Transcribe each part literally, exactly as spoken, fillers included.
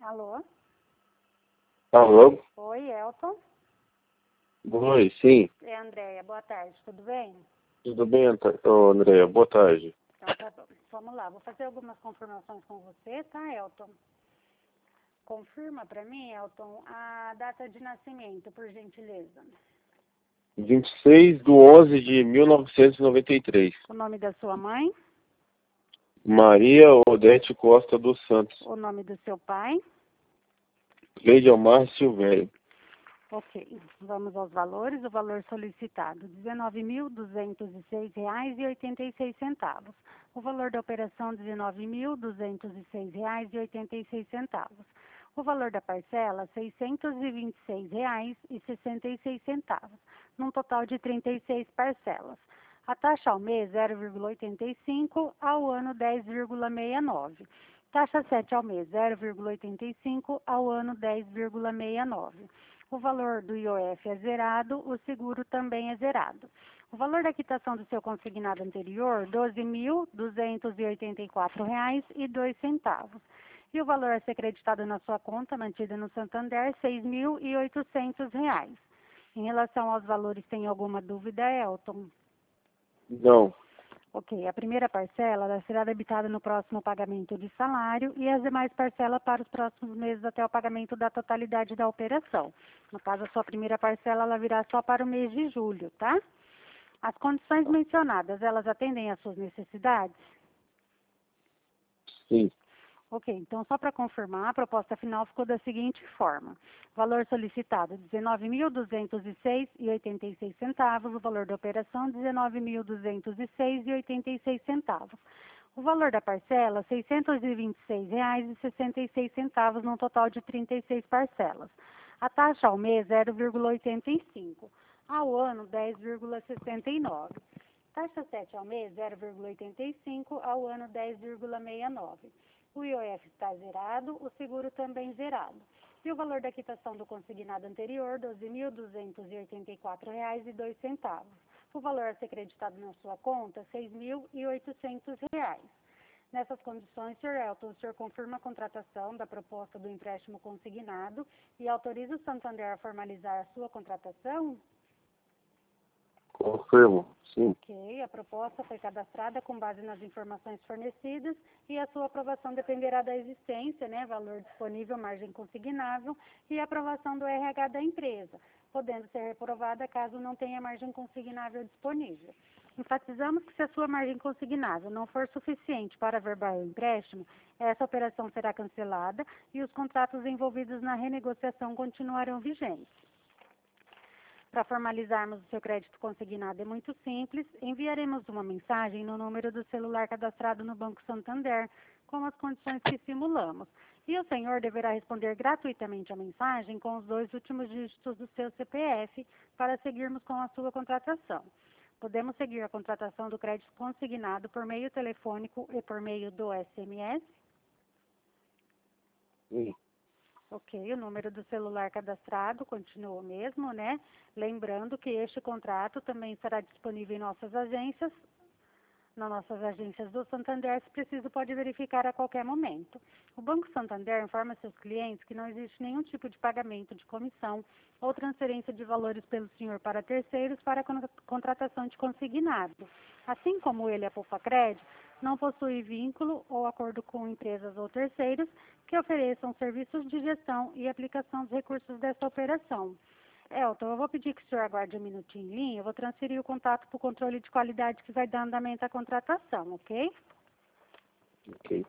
Alô? Alô? Oi, Elton? Oi, sim. É, Andréia, boa tarde, tudo bem? Tudo bem, Ant- ô, Andréia? Boa tarde. Então tá bom. Vamos lá, vou fazer algumas confirmações com você, tá, Elton? Confirma pra mim, Elton, a data de nascimento, por gentileza. vinte e seis de onze de mil novecentos e noventa e três. O nome da sua mãe, Maria Odete Costa dos Santos. o nome do seu pai. Leide Almar Silvério. Ok, vamos aos valores. O valor solicitado, dezenove mil duzentos e seis reais e oitenta e seis centavos. O valor da operação, dezenove mil duzentos e seis reais e oitenta e seis centavos. O valor da parcela, seiscentos e vinte e seis reais e sessenta e seis centavos, num total de trinta e seis parcelas. A taxa ao mês, zero vírgula oitenta e cinco, ao ano, dez vírgula sessenta e nove. Taxa sete ao mês, zero vírgula oitenta e cinco, ao ano, dez vírgula sessenta e nove. O valor do I O F é zerado, o seguro também é zerado. O valor da quitação do seu consignado anterior, doze mil duzentos e oitenta e quatro reais e dois centavos. E o valor a ser creditado na sua conta, mantida no Santander, seis mil e oitocentos reais. Em relação aos valores, tem alguma dúvida, Elton? Não. Ok, a primeira parcela ela será debitada no próximo pagamento de salário e as demais parcelas para os próximos meses até o pagamento da totalidade da operação. No caso, a sua primeira parcela ela virá só para o mês de julho, tá? As condições mencionadas, elas atendem às suas necessidades? Sim. Ok, então só para confirmar, a proposta final ficou da seguinte forma. Valor solicitado, dezenove mil duzentos e seis reais e oitenta e seis centavos. O valor da operação, dezenove mil duzentos e seis reais e oitenta e seis centavos. O valor da parcela, seiscentos e vinte e seis reais e sessenta e seis centavos, num total de trinta e seis parcelas. A taxa ao mês, zero vírgula oitenta e cinco. Ao ano, dez vírgula sessenta e nove. Taxa sete ao mês, zero vírgula oitenta e cinco. Ao ano, dez vírgula sessenta e nove. O I O F está zerado, o seguro também zerado. E o valor da quitação do consignado anterior, doze mil duzentos e oitenta e quatro reais e dois centavos. O valor a ser creditado na sua conta, seis mil e oitocentos reais. Nessas condições, senhor Elton, o senhor confirma a contratação da proposta do empréstimo consignado e autoriza o Santander a formalizar a sua contratação? Confirmo. Sim. Ok, a proposta foi cadastrada com base nas informações fornecidas e a sua aprovação dependerá da existência, né, valor disponível, margem consignável e aprovação do R H da empresa, podendo ser reprovada caso não tenha margem consignável disponível. Enfatizamos que se a sua margem consignável não for suficiente para averbar o empréstimo, essa operação será cancelada e os contratos envolvidos na renegociação continuarão vigentes. Para formalizarmos o seu crédito consignado é muito simples, enviaremos uma mensagem no número do celular cadastrado no Banco Santander, com as condições que simulamos. E o senhor deverá responder gratuitamente a mensagem com os dois últimos dígitos do seu C P F para seguirmos com a sua contratação. Podemos seguir a contratação do crédito consignado por meio telefônico e por meio do S M S? Sim. Ok, o número do celular cadastrado continua o mesmo, né? Lembrando que este contrato também será disponível em nossas agências, nas nossas agências do Santander, se preciso pode verificar a qualquer momento. O Banco Santander informa seus clientes que não existe nenhum tipo de pagamento de comissão ou transferência de valores pelo senhor para terceiros para a contratação de consignado. Assim como ele, a Poupa-Cred, não possui vínculo ou acordo com empresas ou terceiros que ofereçam serviços de gestão e aplicação dos recursos dessa operação. Elton, eu vou pedir que o senhor aguarde um minutinho em linha, eu vou transferir o contato para o controle de qualidade que vai dar andamento à contratação, ok? Ok.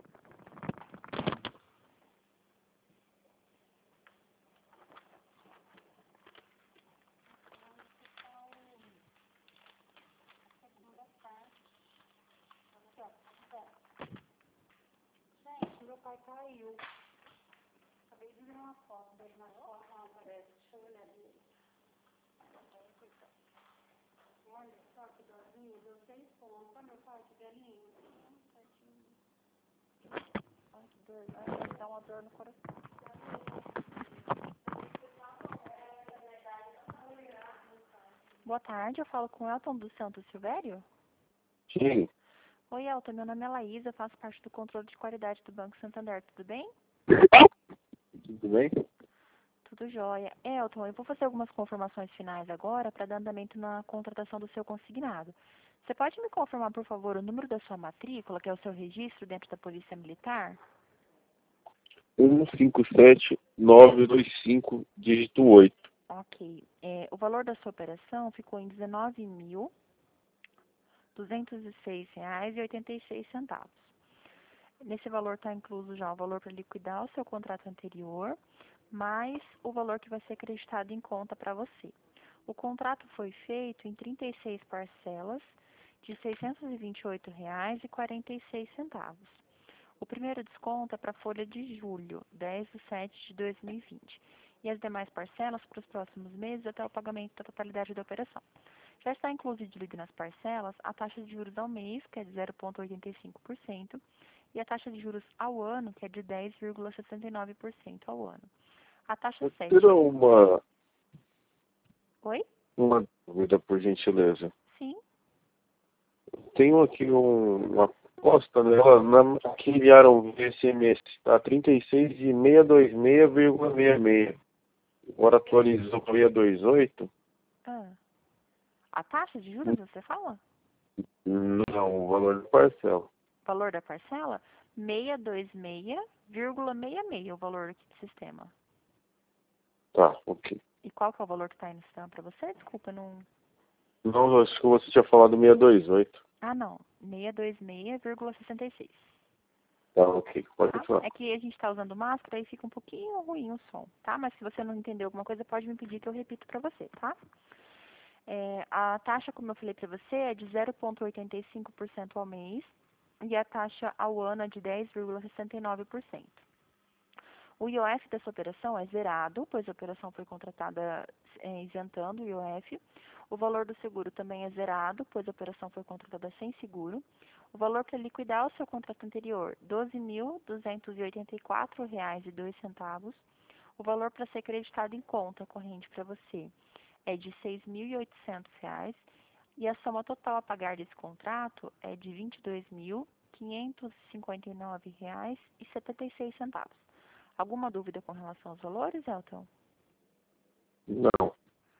Gente, meu pai caiu. Acabei de ver uma foto dele na foto, não parece. Deixa eu olhar dele. Olha só que dorzinho, deu seis pontos. Olha meu pai, que velhinho. Ai, que dor. Ai, dá uma dor no coração. Boa tarde, eu falo com o Elton do Santos Silvério. Sim. Oi, Elton, meu nome é Laísa, eu faço parte do controle de qualidade do Banco Santander, tudo bem? Tudo bem? Tudo jóia. Elton, eu vou fazer algumas confirmações finais agora para dar andamento na contratação do seu consignado. Você pode me confirmar, por favor, o número da sua matrícula, que é o seu registro dentro da Polícia Militar? um cinco sete nove dois cinco, dígito oito. Ok. É, o valor da sua operação ficou em dezenove mil duzentos e seis reais e oitenta e seis centavos. Nesse valor está incluso já o valor para liquidar o seu contrato anterior, mais o valor que vai ser acreditado em conta para você. O contrato foi feito em trinta e seis parcelas de seiscentos e vinte e oito reais e quarenta e seis centavos. O primeiro desconto é para a folha de julho, dez de setembro de dois mil e vinte, e as demais parcelas para os próximos meses até o pagamento da totalidade da operação. Já está incluído nas parcelas a taxa de juros ao mês, que é de zero vírgula oitenta e cinco por cento, e a taxa de juros ao ano, que é de dez vírgula sessenta e nove por cento ao ano. A taxa Eu sete. teria uma, Oi? uma dúvida, por gentileza. Sim. Tenho aqui um, uma aposta nela, na, que enviaram via S M S, tá? trinta e seis de seiscentos e vinte e seis vírgula sessenta e seis. Agora atualizou para seiscentos e vinte e oito. Ah. A taxa de juros, você fala? Não, o valor da parcela. Valor da parcela? seiscentos e vinte e seis vírgula sessenta e seis, o valor aqui do sistema. Tá, ok. E qual que é o valor que está aí no sistema para você? Desculpa, não... Não, acho que você tinha falado seiscentos e vinte e oito. Ah, não. seiscentos e vinte e seis vírgula sessenta e seis. Tá, ok. Pode Tá? falar. É que a gente está usando máscara e fica um pouquinho ruim o som, tá? Mas se você não entender alguma coisa, pode me pedir que eu repito para você, tá? É, a taxa, como eu falei para você, é de zero vírgula oitenta e cinco por cento ao mês e a taxa ao ano é de dez vírgula sessenta e nove por cento. O I O F dessa operação é zerado, pois a operação foi contratada é, isentando o I O F. O valor do seguro também é zerado, pois a operação foi contratada sem seguro. O valor para liquidar o seu contrato anterior, doze mil duzentos e oitenta e quatro reais e dois centavos. O valor para ser creditado em conta corrente para você é de seis mil e oitocentos reais e a soma total a pagar desse contrato é de vinte e dois mil quinhentos e cinquenta e nove reais e setenta e seis centavos. Alguma dúvida com relação aos valores, Elton? Não.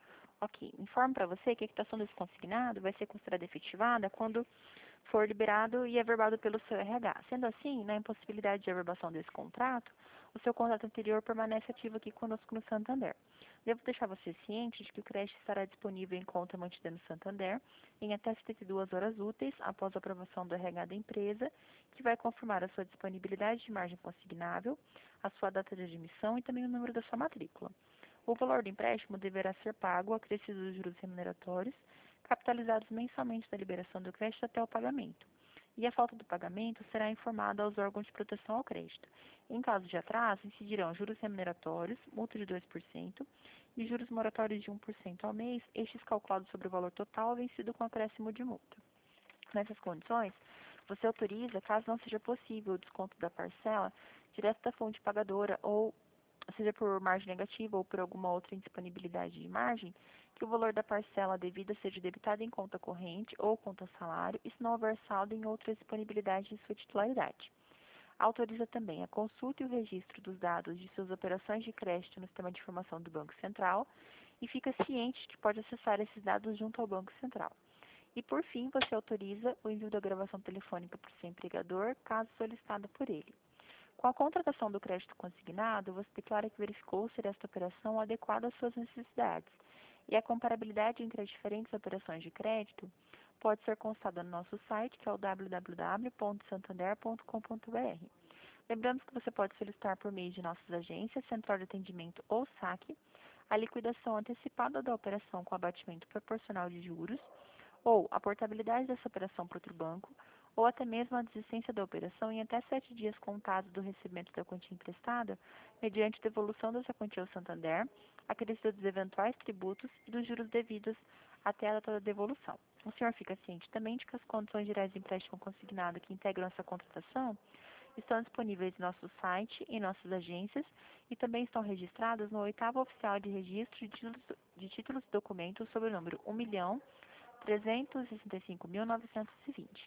Ok. Informo para você que a quitação desse consignado vai ser considerada efetivada quando for liberado e averbado pelo seu R H. Sendo assim, na impossibilidade de averbação desse contrato, o seu contrato anterior permanece ativo aqui conosco no Santander. Devo deixar você ciente de que o crédito estará disponível em conta mantida no Santander em até setenta e duas horas úteis após a aprovação do R H da empresa, que vai confirmar a sua disponibilidade de margem consignável, a sua data de admissão e também o número da sua matrícula. O valor do empréstimo deverá ser pago acrescido dos juros remuneratórios, capitalizados mensalmente da liberação do crédito até o pagamento. E a falta do pagamento será informada aos órgãos de proteção ao crédito. Em caso de atraso, incidirão juros remuneratórios, multa de dois por cento e juros moratórios de um por cento ao mês, estes calculados sobre o valor total vencido com acréscimo de multa. Nessas condições, você autoriza, caso não seja possível o desconto da parcela, direto da fonte pagadora ou seja por margem negativa ou por alguma outra indisponibilidade de margem, que o valor da parcela devida seja debitado em conta corrente ou conta salário e se não houver saldo em outra disponibilidade de sua titularidade. Autoriza também a consulta e o registro dos dados de suas operações de crédito no sistema de informação do Banco Central e fica ciente de que pode acessar esses dados junto ao Banco Central. E, por fim, você autoriza o envio da gravação telefônica para o seu empregador, caso solicitada por ele. Com a contratação do crédito consignado, você declara que verificou ser esta operação adequada às suas necessidades. E a comparabilidade entre as diferentes operações de crédito pode ser constada no nosso site, que é o w w w ponto santander ponto com ponto b r. Lembrando que você pode solicitar por meio de nossas agências, central de atendimento ou saque, a liquidação antecipada da operação com abatimento proporcional de juros, ou a portabilidade dessa operação para outro banco, ou até mesmo a desistência da operação em até sete dias contados do recebimento da quantia emprestada, mediante devolução dessa quantia ao Santander, acrescido dos eventuais tributos e dos juros devidos até a data da devolução. O senhor fica ciente também de que as condições gerais de empréstimo consignado que integram essa contratação estão disponíveis em nosso site, em nossas agências e também estão registradas no oitavo oficial de registro de títulos, de títulos e documentos sob o número um milhão trezentos e sessenta e cinco mil novecentos e vinte.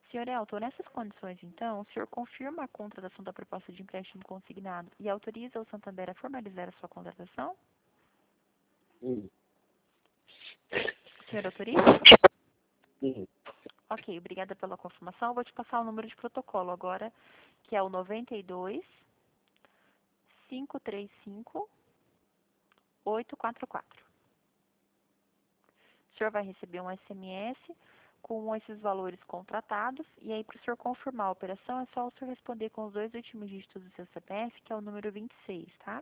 Senhor Elton, nessas condições, então, o senhor confirma a contratação da proposta de empréstimo consignado e autoriza o Santander a formalizar a sua contratação? Sim. O senhor autoriza? Sim. Ok, obrigada pela confirmação. Vou te passar o número de protocolo agora, que é o noventa e dois, cinco três cinco, oito quatro quatro. O senhor vai receber um S M S com esses valores contratados, e aí para o senhor confirmar a operação é só o senhor responder com os dois últimos dígitos do seu C P F, que é o número vinte e seis, tá?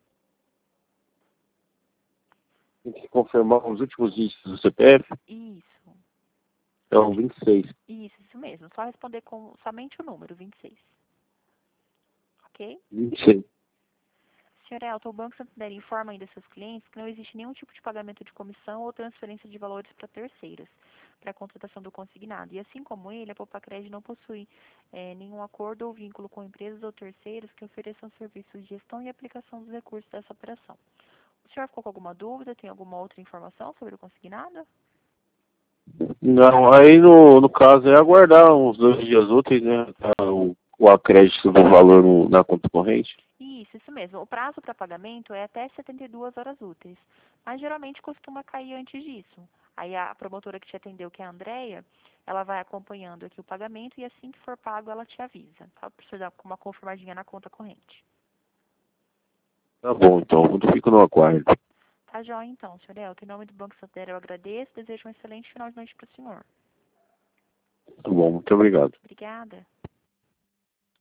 Tem que confirmar os últimos dígitos do C P F. Isso. É o vinte e seis. Isso, isso mesmo. Só responder com somente o número vinte e seis. Ok? vinte e seis. Senhor Elton, o Banco Santander informa ainda seus clientes que não existe nenhum tipo de pagamento de comissão ou transferência de valores para terceiros, para a contratação do consignado. E assim como ele, a Popacred não possui eh, nenhum acordo ou vínculo com empresas ou terceiros que ofereçam serviços de gestão e aplicação dos recursos dessa operação. O senhor ficou com alguma dúvida? Tem alguma outra informação sobre o consignado? Não, aí no, no caso é aguardar uns dois dias úteis, né? O, o acréscimo do valor no, na conta corrente. Isso, isso mesmo. O prazo para pagamento é até setenta e duas horas úteis, mas geralmente costuma cair antes disso. Aí a promotora que te atendeu, que é a Andrea, ela vai acompanhando aqui o pagamento e assim que for pago ela te avisa, tá? Pra você dar uma confirmadinha na conta corrente. Tá bom, então. Eu fico no aguardo. Tá joia então, senhor Elton. Em nome do Banco Santander eu agradeço, desejo um excelente final de noite para o senhor. Tá bom, muito obrigado. Obrigada.